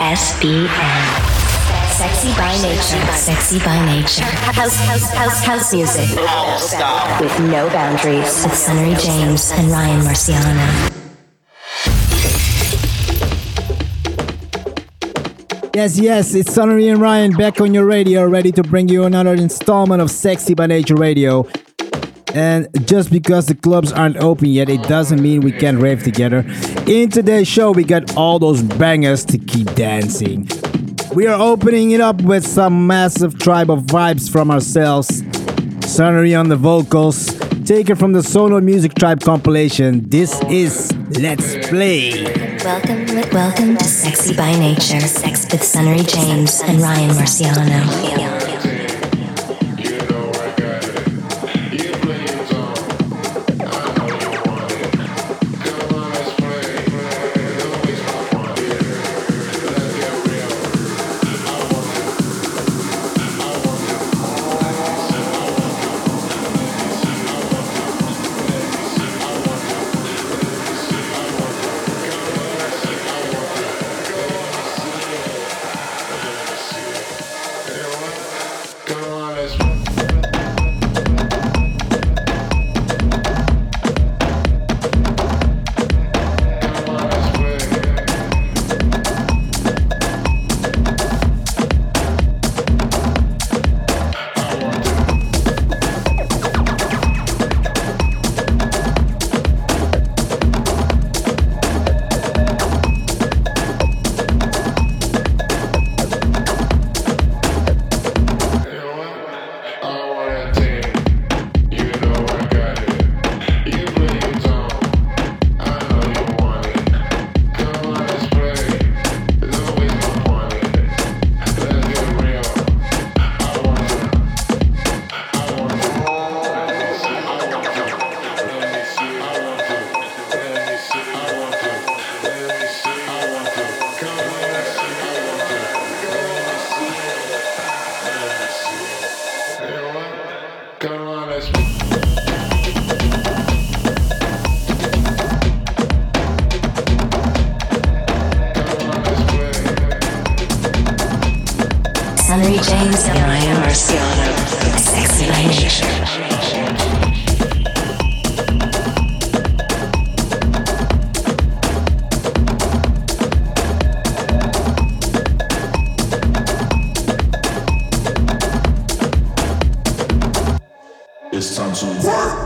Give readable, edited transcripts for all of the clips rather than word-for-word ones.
SBN. Sexy by nature. Sexy by nature. House music. With no boundaries. With Sunnery James and Ryan Marciano. Yes, it's Sunnery and Ryan back on your radio, ready to bring you another installment of Sexy by Nature Radio. And just because the clubs aren't open yet, it doesn't mean we can't rave together. In today's show, we got all those bangers to keep dancing. We are opening it up with some massive tribe of vibes from ourselves. Sunnery on the vocals, taken from the Solo Music Tribe compilation. This is Let's Play. Welcome to Sexy by Nature. Sex with Sunnery James and Ryan Marciano. Sunnery James and Ryan Marciano. Sexy by Nature. It's time to work.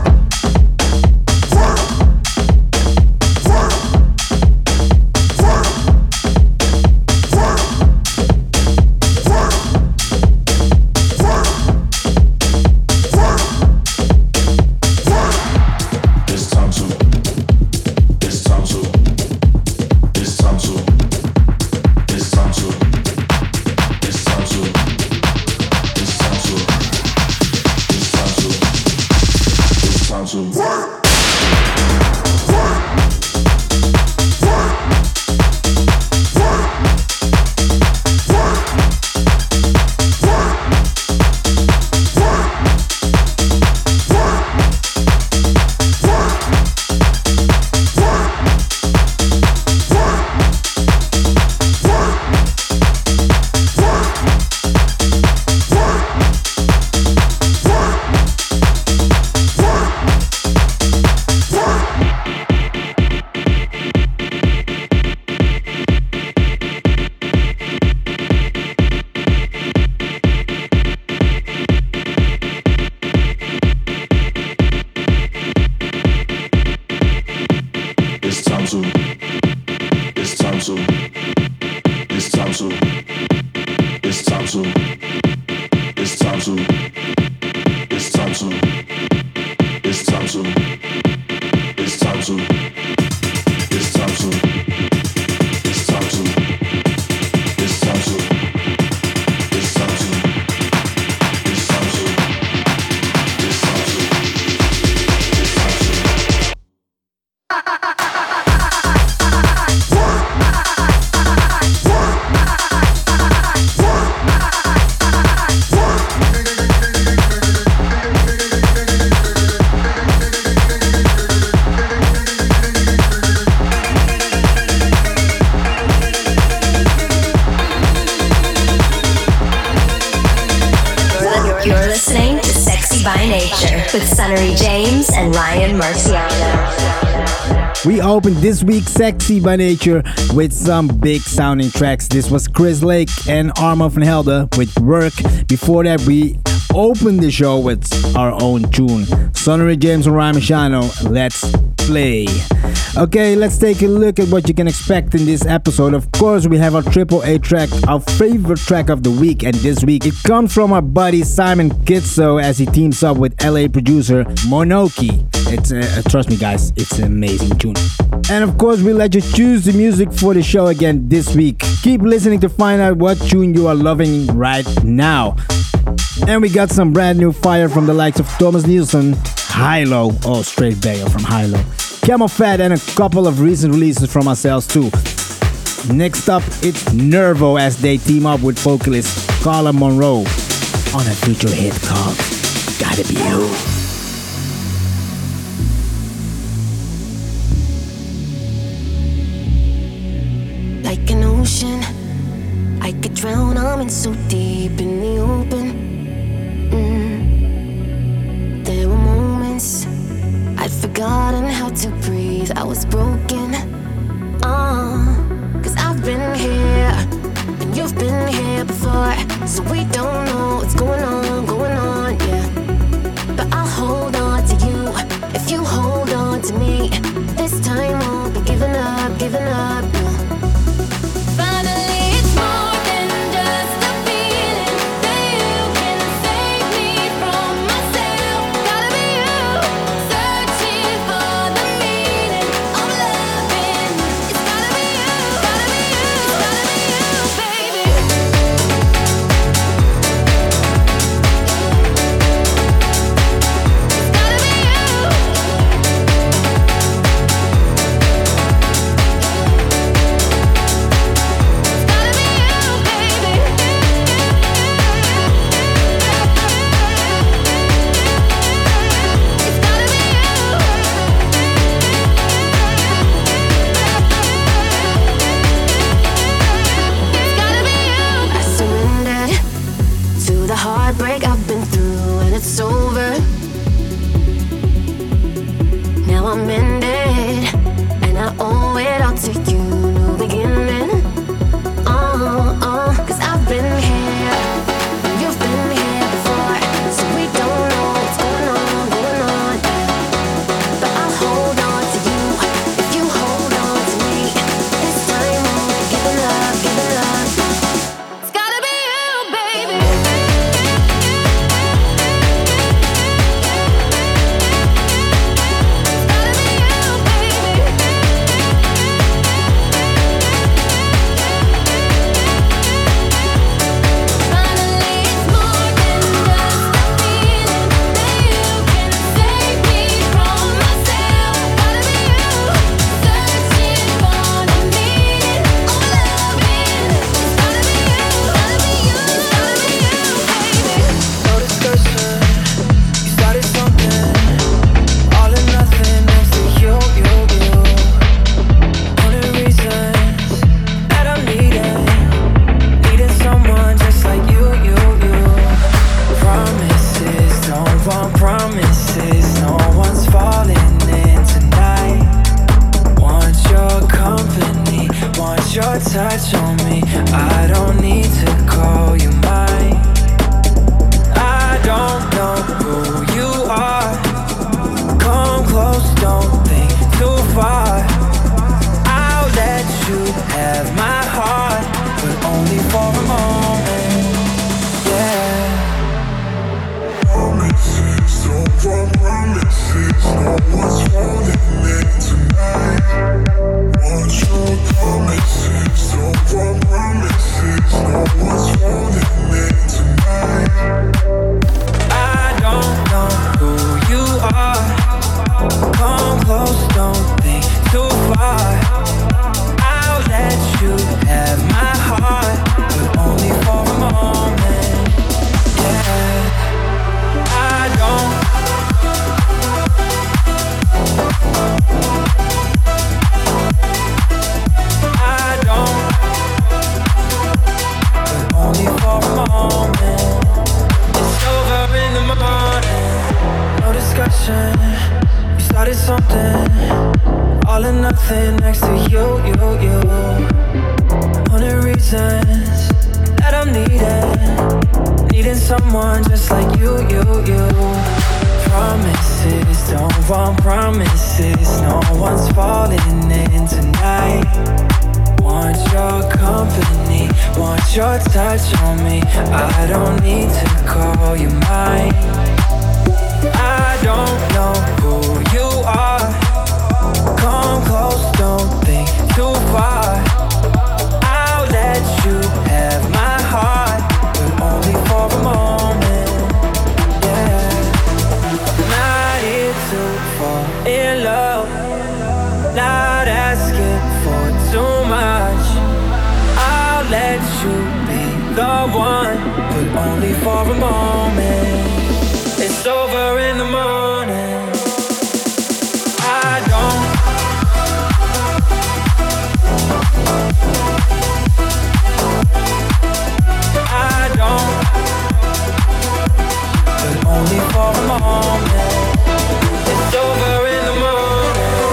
with Sunnery James and Ryan Marciano. We opened this week's Sexy by Nature with some big sounding tracks. This was Chris Lake and Armand van Helden with Work. Before that, we opened the show with our own tune. Sunnery James and Ryan Marciano, Let's Play. Okay, let's take a look at what you can expect in this episode. Of course, we have our AAA track, our favorite track of the week, and this week it comes from our buddy Simon Kitso as he teams up with LA producer Monoki. It's trust me guys, it's an amazing tune. And of course, we let you choose the music for the show again this week. Keep listening to find out what tune you are loving right now. And we got some brand new fire from the likes of Thomas Nielsen, Hilo, oh straight banger from Hilo, Camel Fat, and a couple of recent releases from ourselves too. Next up, it's Nervo as they team up with vocalist Carla Monroe on a future hit called Gotta Be You. Like an ocean, I could drown, I'm in so deep in the open. There were moments I'd forgotten how to breathe, I was broken. Cause I've been here, and you've been here before, so we don't know what's going on, yeah. But I'll hold on to you, if you hold on to me. This time won't be giving up, no. nothing next to you. 100 reasons that I'm needing someone just like you. Promises, don't want promises. No one's falling in tonight. Want your company, want your touch on me. I don't need to call you mine. I don't know who you are. Come close, don't think too far. I'll let you have my heart, but only for a moment. Yeah, not here to fall in love, not asking for too much. I'll let you be the one, but only for a moment. It's over in the morning. I don't but only for a moment. It's over in the morning.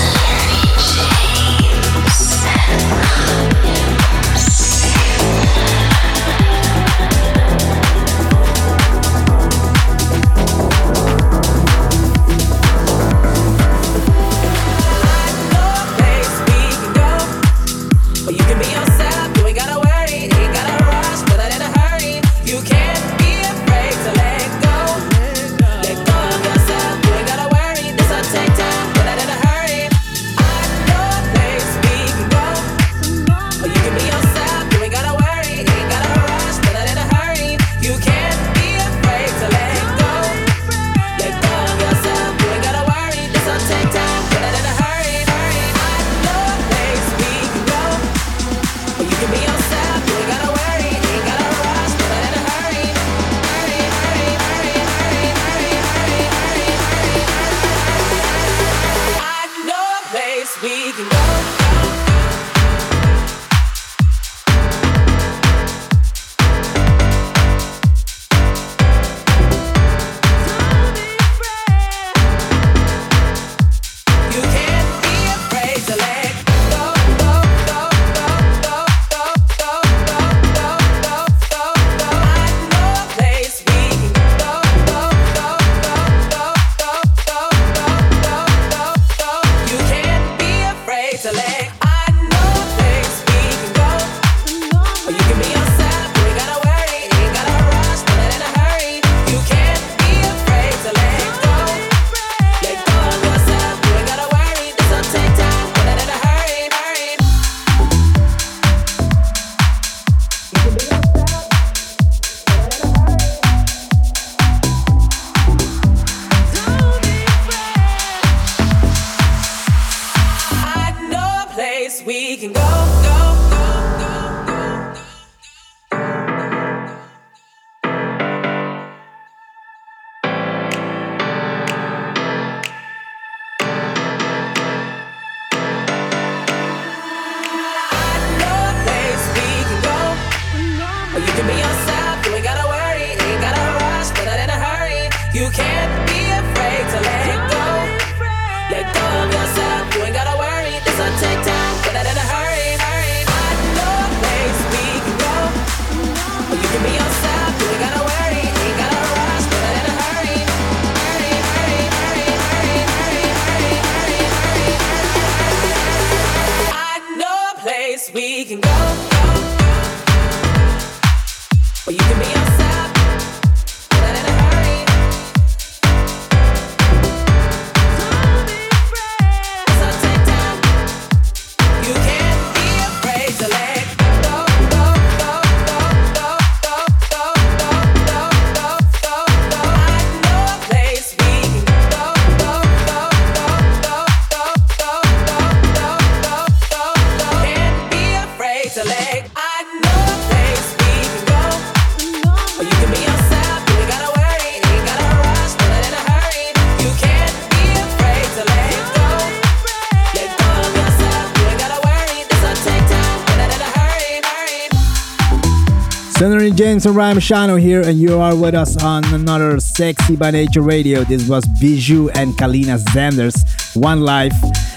Sunnery James and Ryan Machado here, and you are with us on another Sexy by Nature Radio. This was Bijou and Kalina Zanders, One Life.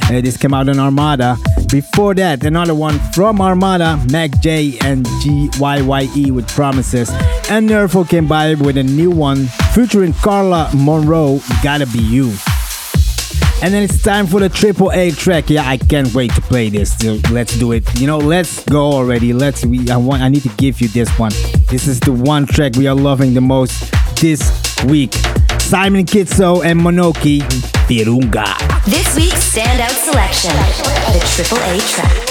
This came out on Armada. Before that, another one from Armada, Mac J and GYYE with Promises. And Nervo came by with a new one featuring Carla Monroe, Gotta Be You. And then it's time for the AAA track. Yeah, I can't wait to play this. So let's do it. Let's go already. I need to give you this one. This is the one track we are loving the most this week. Simon Kitso and Monoki, Virunga. This week's standout selection, the AAA track.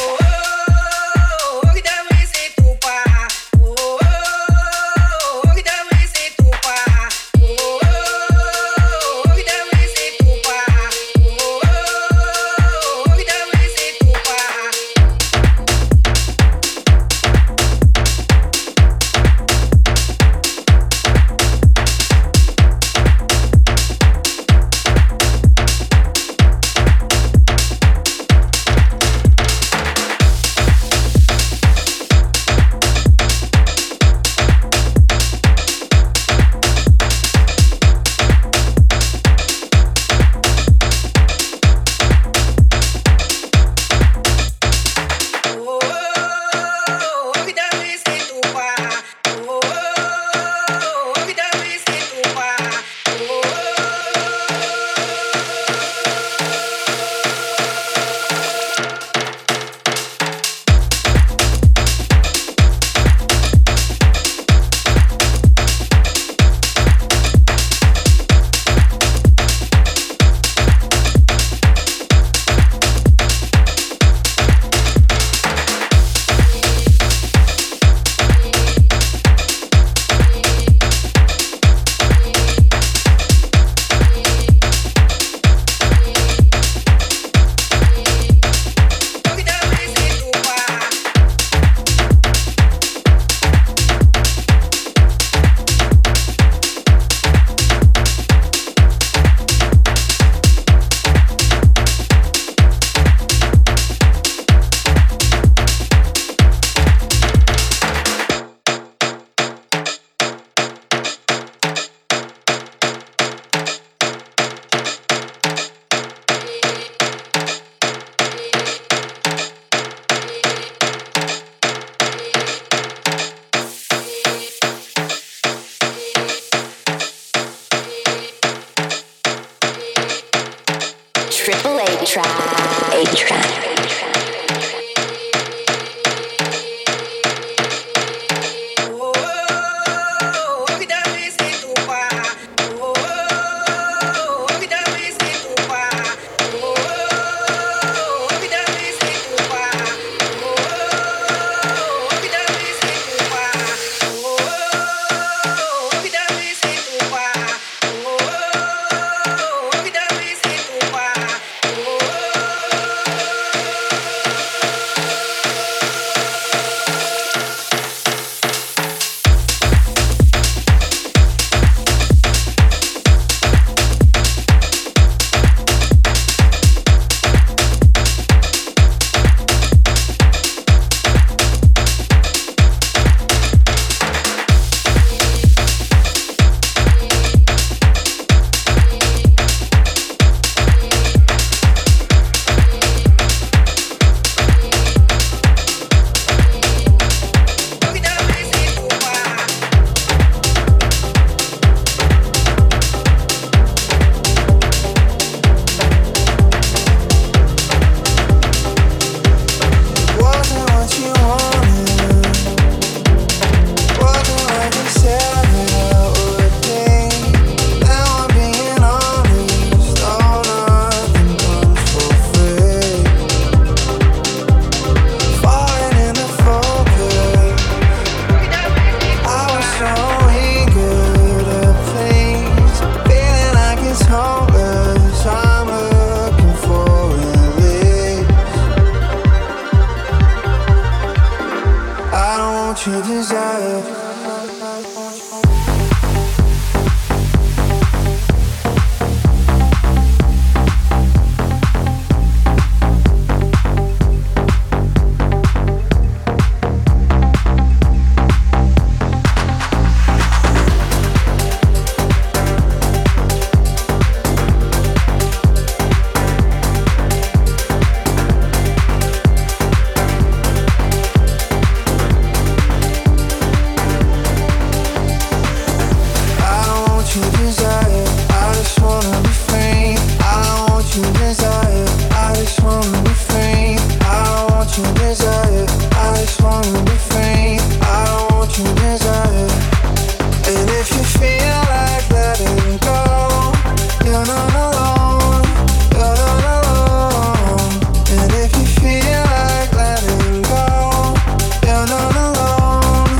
want your desire. I just wanna be free. I don't want your desire. And if you feel like letting go, you're not alone. You're not alone. And if you feel like letting go, you're not alone.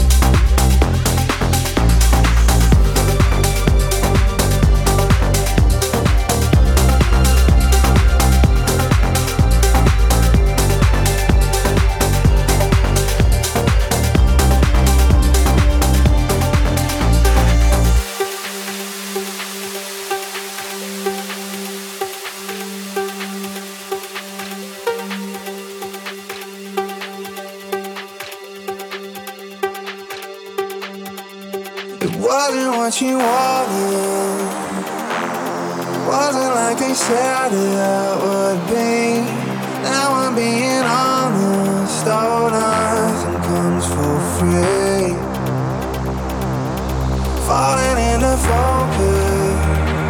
Wasn't what you wanted. Wasn't like they said it would be. Now I'm being honest. Oh, nothing comes for free. Falling into focus.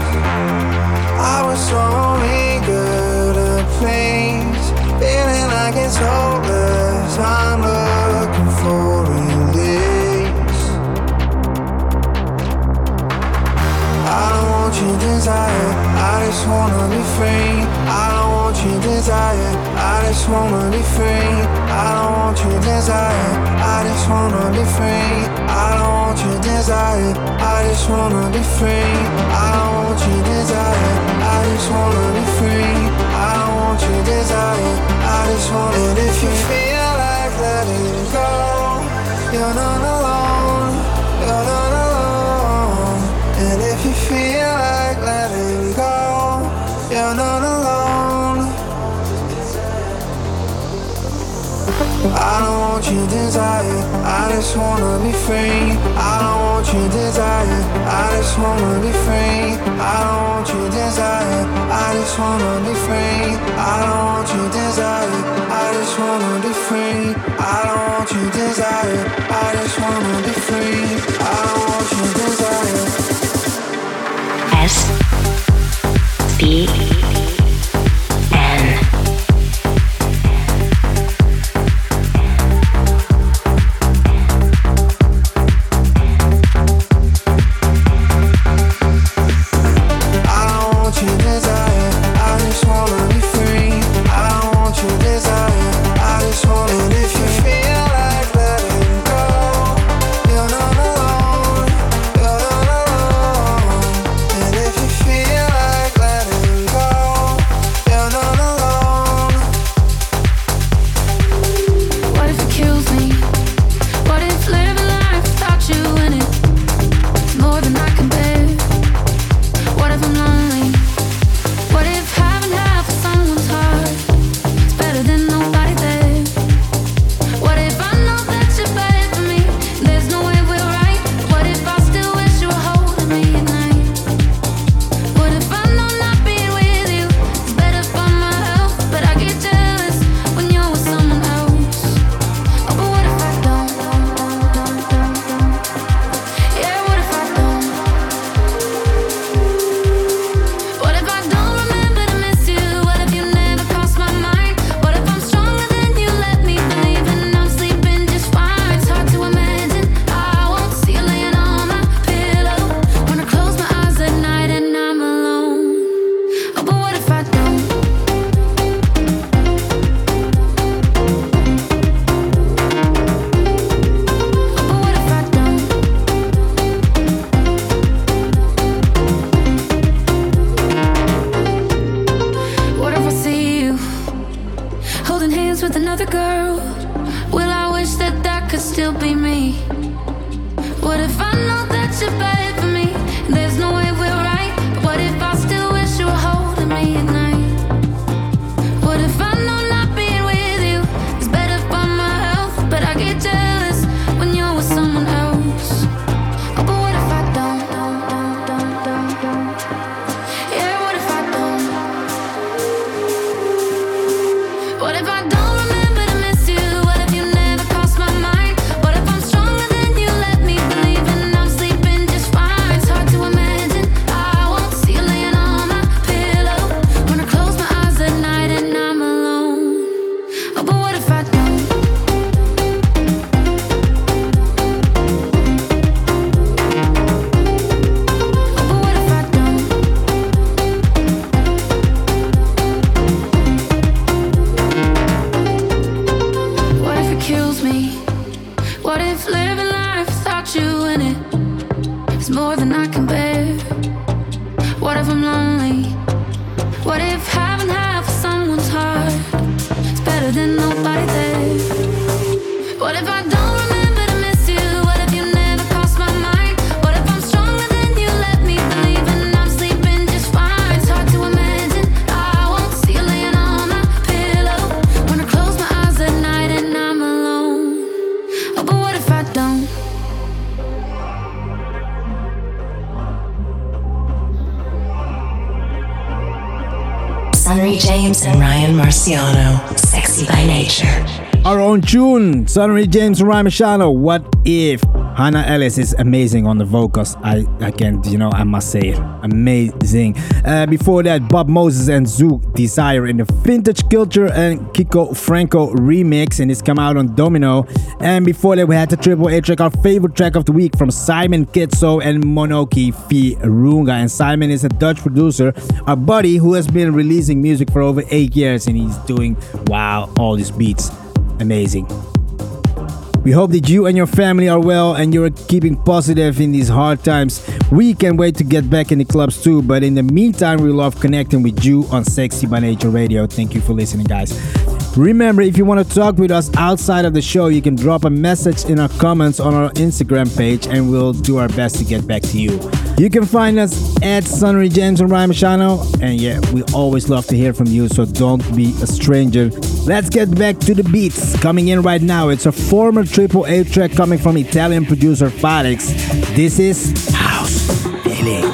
I was so eager to please. Feeling like it's hopeless. I'm looking for release. I don't want your desire, I just wanna be free. I don't want your desire, I just wanna be free. I don't want your desire, I just wanna be free. I don't want your desire, I just wanna be free. I don't want your desire, I just wanna be free. I don't want your desire, I just wanna. And if you feel like letting go, you're not alone. You're not alone. And if you feel like letting go, you're not alone. I don't want your desire, I just wanna be free. I don't want your desire, I just wanna be free. I don't want your desire, I just wanna be free. I don't want your desire, I just wanna be free. I don't want your desire, I just wanna be free. I don't want your desire. SBN. It's hard to imagine Sunnery James and Ryan Marciano, Sexy by Nature. Our own tune, Sunnery James and Ryan Marciano, What If? Hannah Ellis is amazing on the vocals. I can't, I must say it. Amazing. Before that, Bob Moses and Zouk, Desire in the Vintage Culture and Kiko Franco remix, and it's come out on Domino. And before that, we had the Triple A track, our favorite track of the week, from Simon Kitso and Monoki Virunga. And Simon is a Dutch producer, a buddy who has been releasing music for over 8 years, and he's doing, all these beats. Amazing. We hope that you and your family are well and you're keeping positive in these hard times. We can't wait to get back in the clubs too, but in the meantime, we love connecting with you on Sexy by Nature Radio. Thank you for listening, guys. Remember, if you want to talk with us outside of the show, you can drop a message in our comments on our Instagram page and we'll do our best to get back to you. You can find us at Sunnery James and Ryan Marciano, and we always love to hear from you, so don't be a stranger. Let's get back to the beats. Coming in right now, it's a former Triple A track coming from Italian producer Farex. This is House Feeling.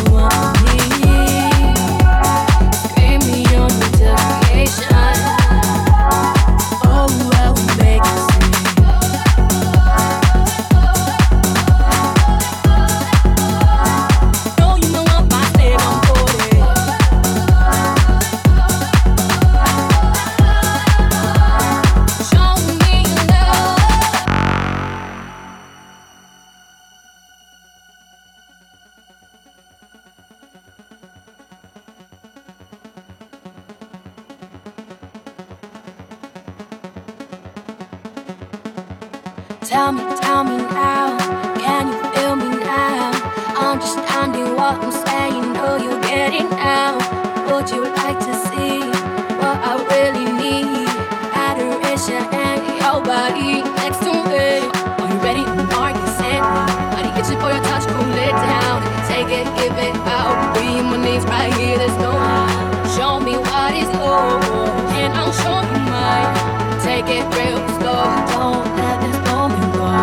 Tell me now, can you feel me now? Understanding what I'm saying, know you're getting out. Would you like to see what I really need? Adoration and your body next to me. Are you ready? Are you sent? Body itching for your touch, cool it down. Take it, give it out. Be on my knees right here, there's no lie. Show me what is over, and I'll show you mine. Take it real slow, don't let this moment go.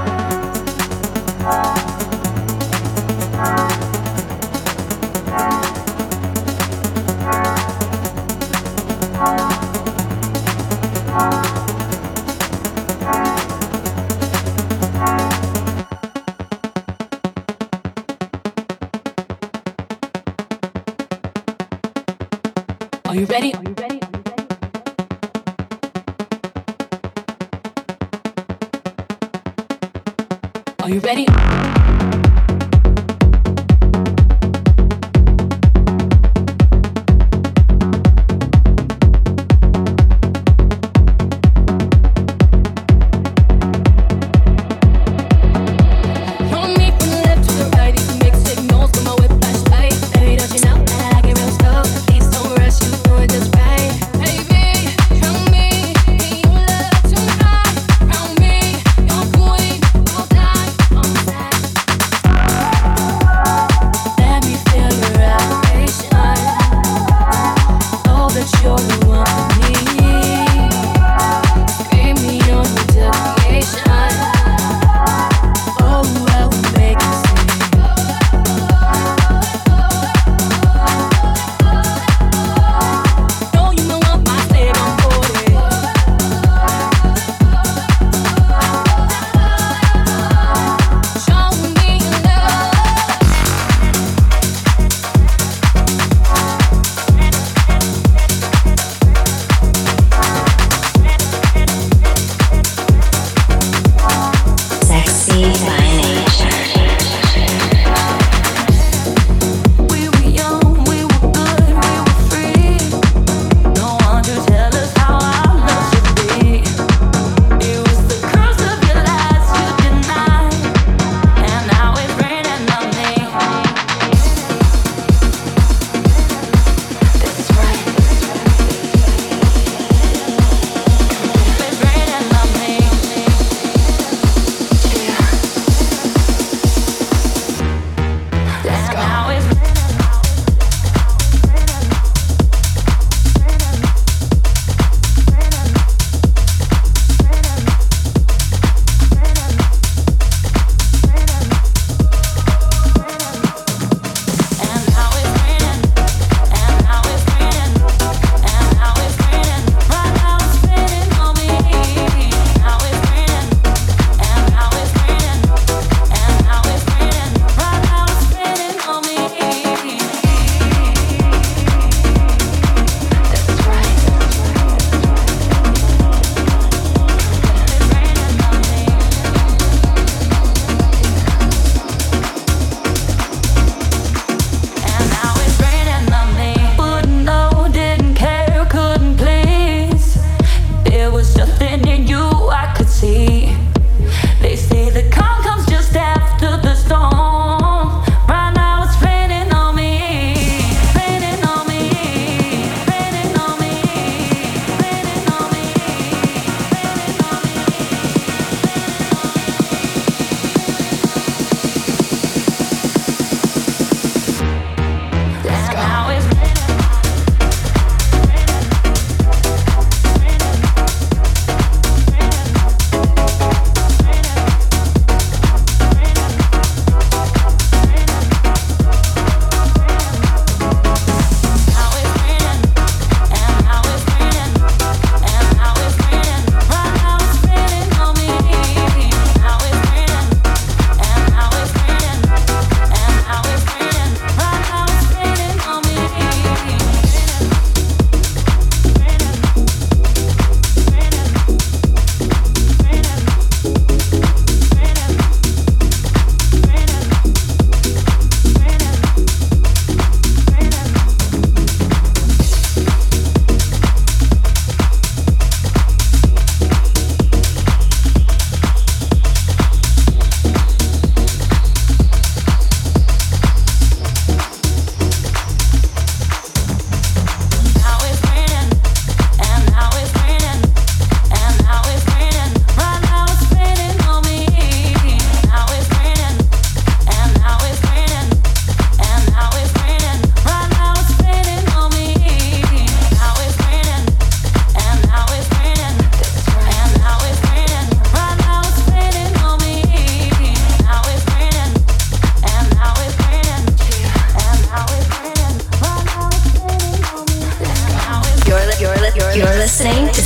Are you ready? Are you ready? Are you ready?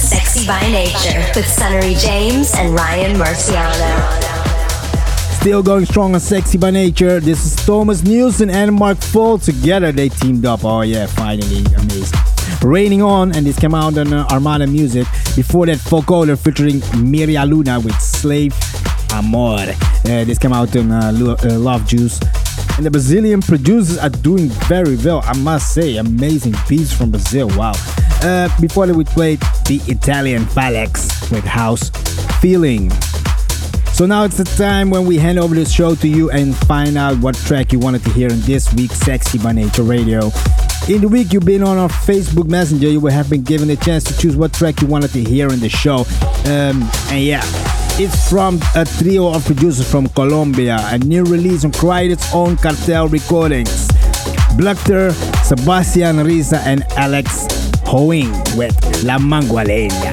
Sexy by Nature with Sunnery James and Ryan Marciano. Still going strong on Sexy by Nature. This is Thomas Nielsen and Mark Fall. Together they teamed up. Oh yeah, finally. Amazing. Raining On, and this came out on Armada Music. Before that, Folkoler featuring Miria Luna with Slave Amor. This came out on Love Juice. And the Brazilian producers are doing very well, I must say. Amazing beats from Brazil, wow. Before that, we played the Italian Falex with House Feeling. So now it's the time when we hand over the show to you and find out what track you wanted to hear in this week's Sexy by Nature Radio. In the week you've been on our Facebook Messenger, you will have been given a chance to choose what track you wanted to hear in the show. And yeah, it's from a trio of producers from Colombia, a new release on Credit's own Cartel Recordings. Bluchter, Sebastian Riza and Alex Hoing with La Mangualeña.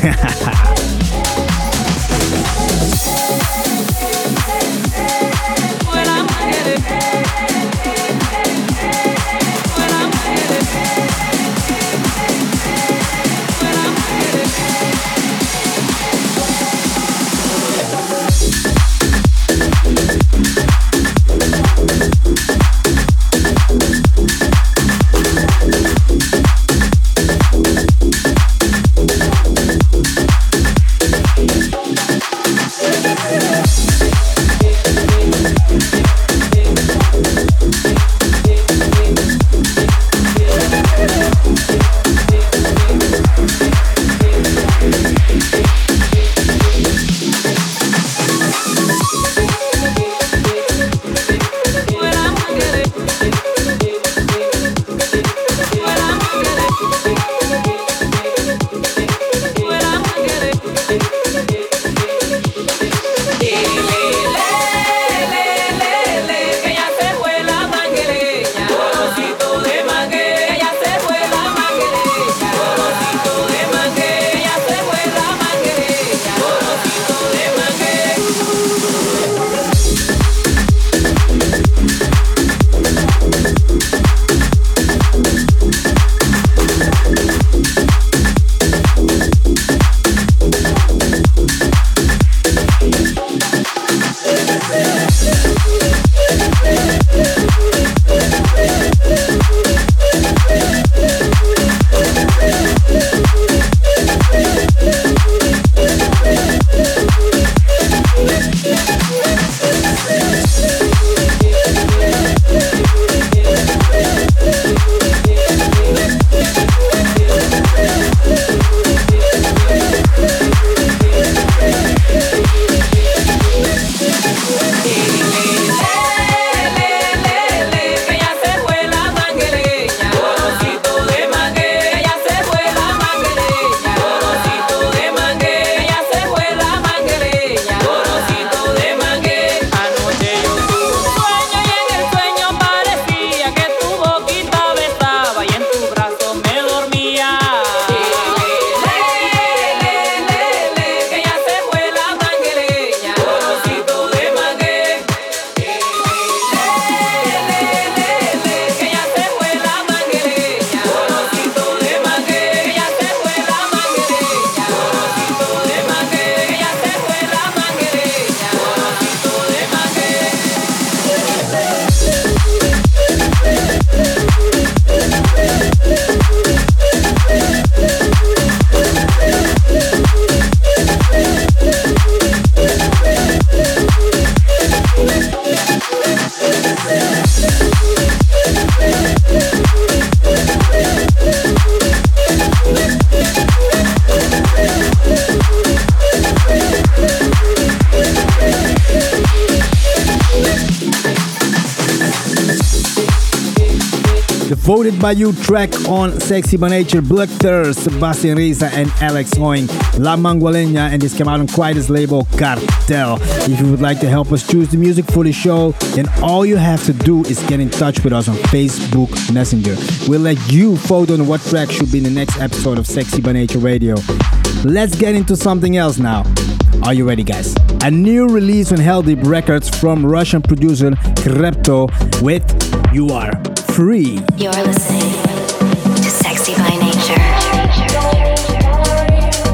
Voted by you track on Sexy by Nature, Bluchter, Sebastian Riza and Alex Hoing, La Mangualeña, and this came out on Quietus label Cartel. If you would like to help us choose the music for the show, then all you have to do is get in touch with us on Facebook Messenger. We'll let you vote on what track should be in the next episode of Sexy by Nature Radio. Let's get into something else now. Are you ready, guys? A new release on Hell Deep Records from Russian producer Krepto with You Are Free. You're listening to Sexy by Nature.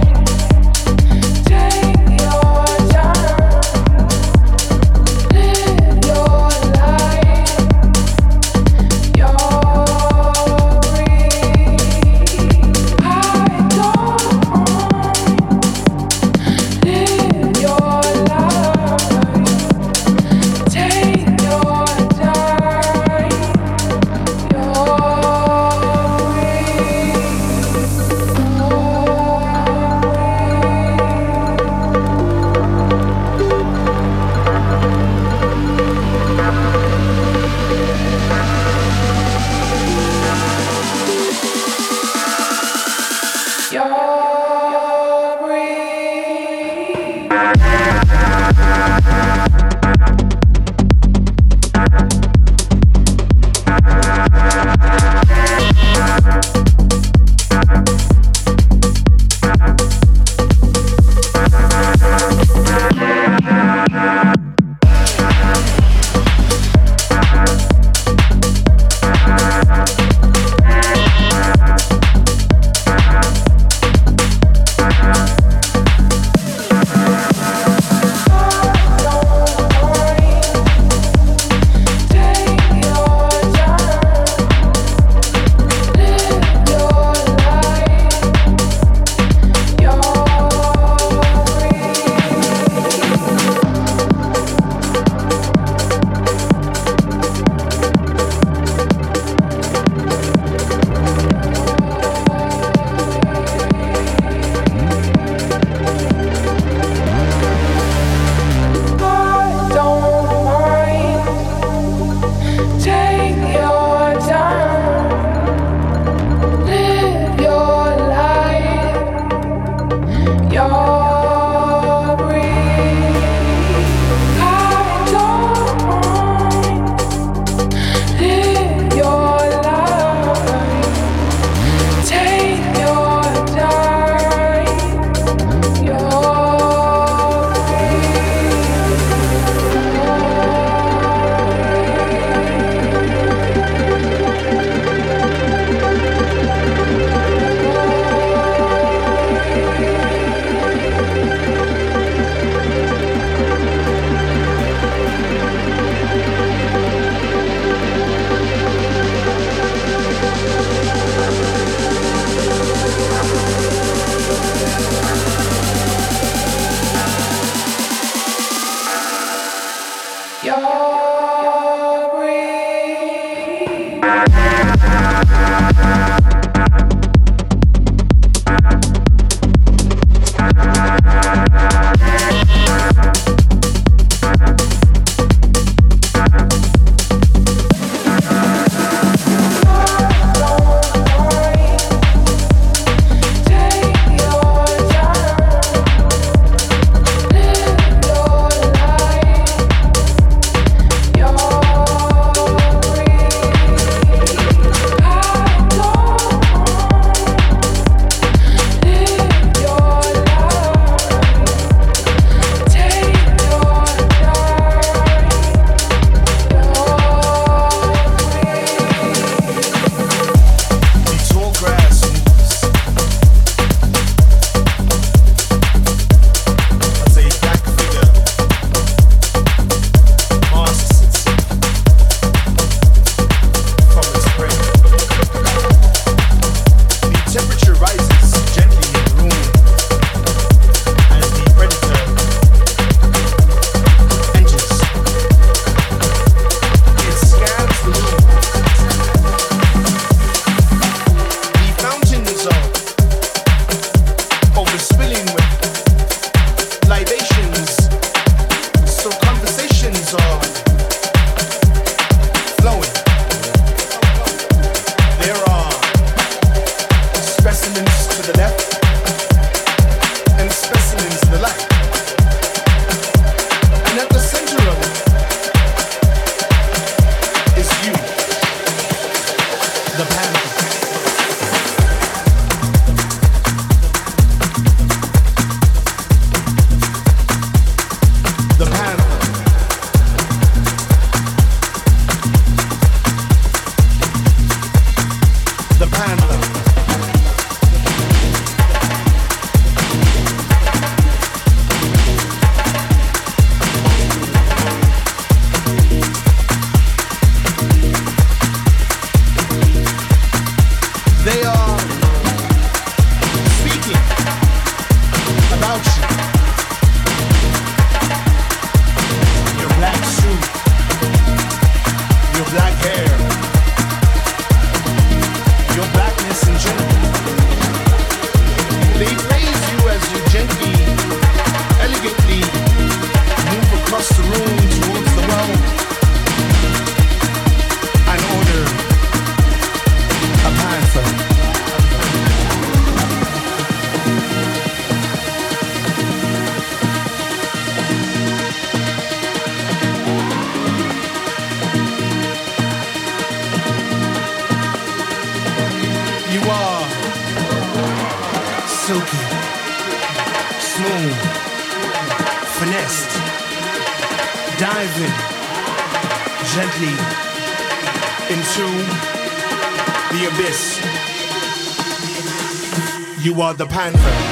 You are the panther.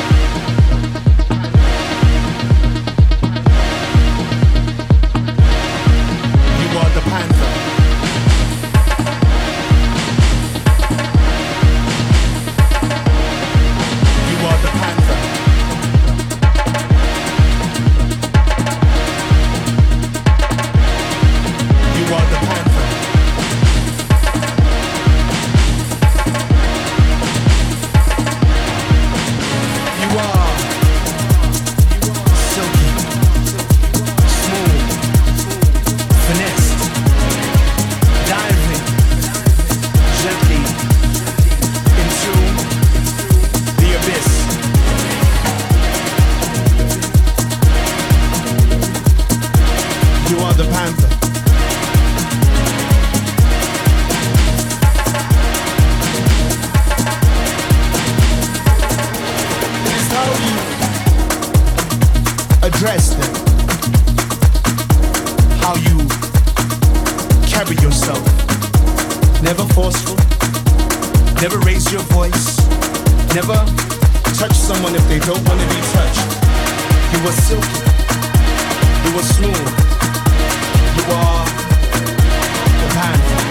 address them. How you carry yourself. Never forceful. Never raise your voice. Never touch someone if they don't want to be touched. You are silky. You are smooth. You are the panther.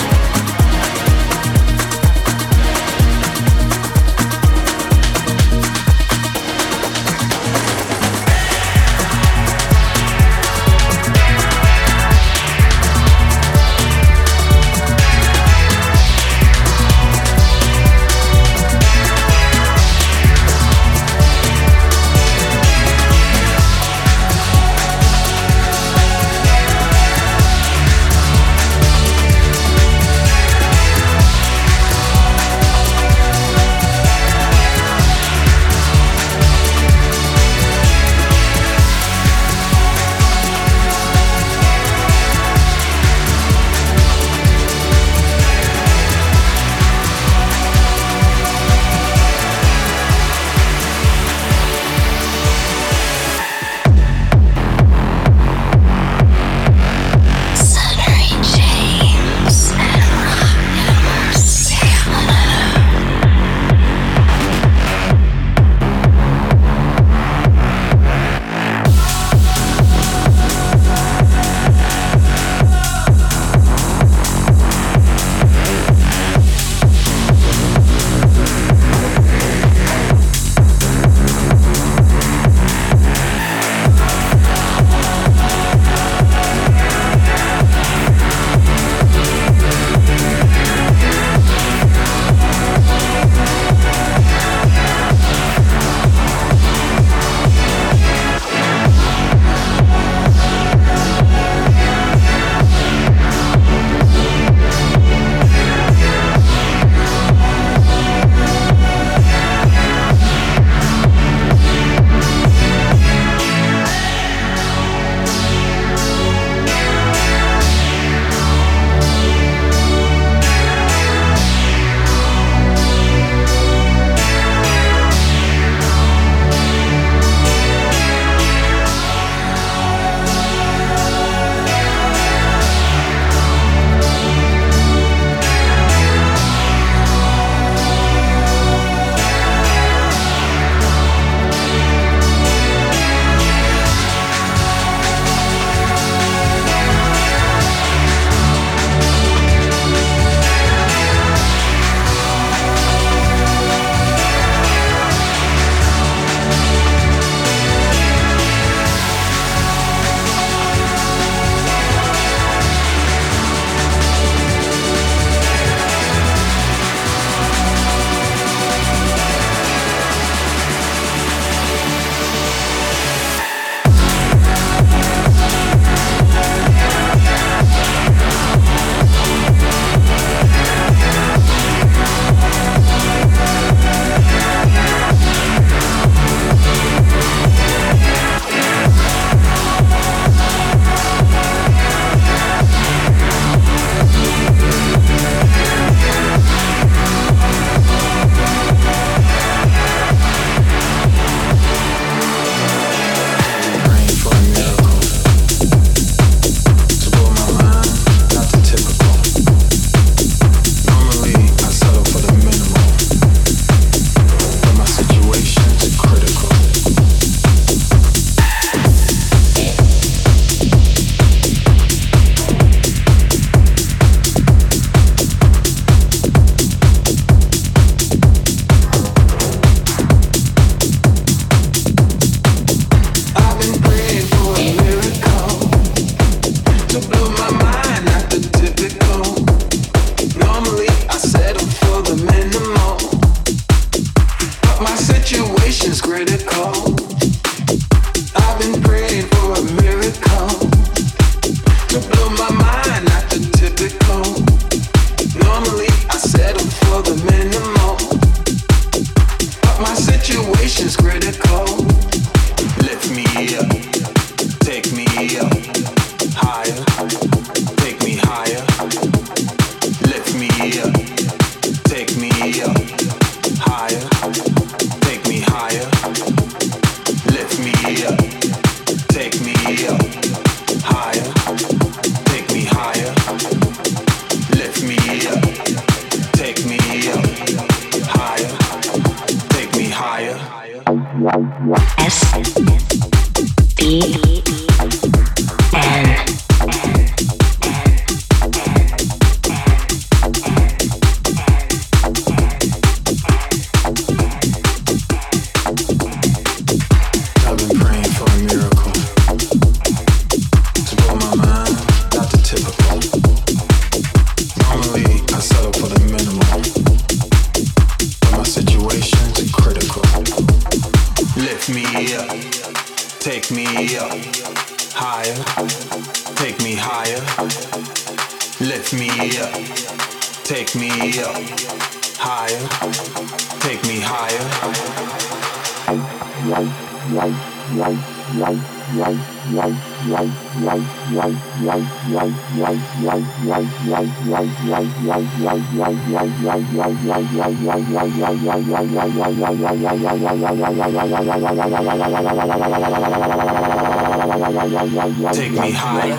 Take me higher.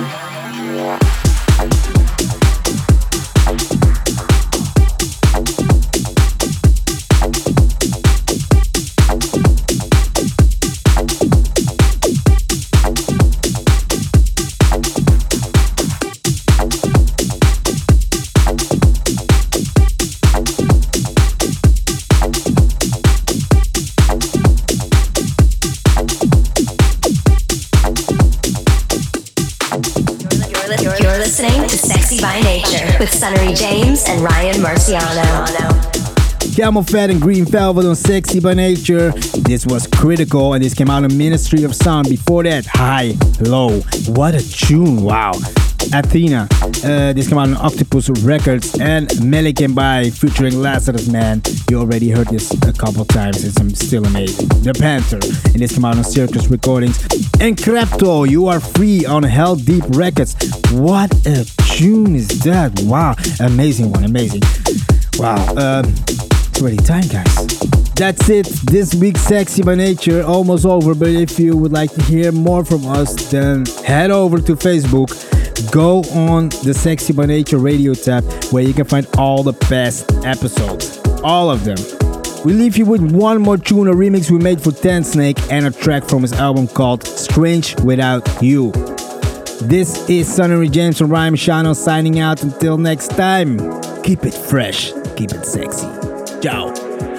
You're listening to Sexy by Nature with Sunnery James and Ryan Marciano. Camel Fat and Green Velvet on Sexy by Nature. This was Critical, and this came out on Ministry of Sound. Before that, High, Low. What a tune, wow. Athena, this came out on Octopus Records, and Melik and By featuring Lazarus Man. You already heard this a couple times, it's still amazing. The Panther, and this came out on Circus Recordings. And Krepto, You Are Free on Hell Deep Records. What a tune is that? Wow, amazing one, amazing. Wow, it's already time, guys. That's it, this week's Sexy by Nature, almost over, but if you would like to hear more from us, then head over to Facebook. Go on the Sexy by Nature radio tab where you can find all the best episodes. All of them. We leave you with one more tune, a remix we made for Ten Snake, and a track from his album called Strange Without You. This is Sunnery James from Ryan Marciano signing out. Until next time, keep it fresh, keep it sexy. Ciao.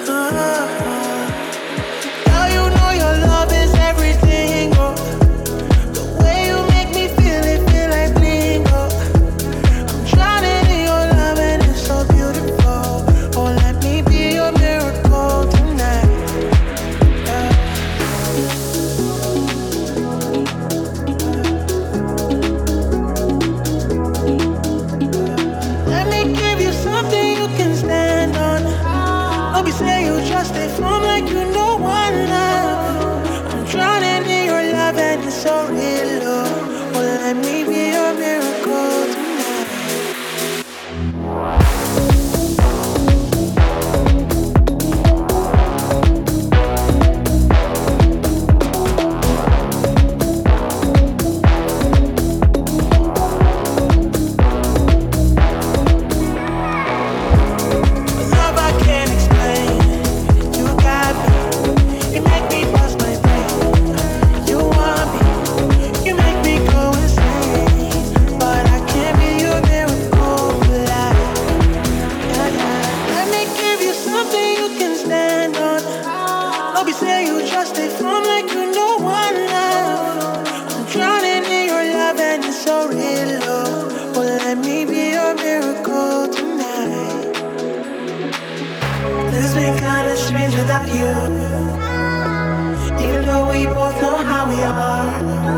So real, oh, let me be your miracle love I can't explain. You got me. You make me bust my brain. You want me. You make me go insane, but I can't be your miracle life. Let me give you something you can stand on. Don't be saying you just stay firm like you know one love. I'm drowning in your love and it's so real, oh. Well, let me be your miracle tonight. This has been kinda strange without you, even though we both know how we are.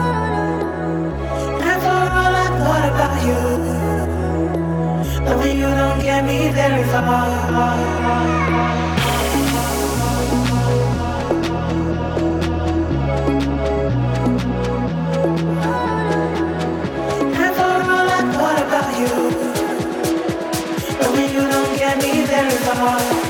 And for all I thought about you, loving you don't get me very far. And for all I thought about you, loving you don't get me very far.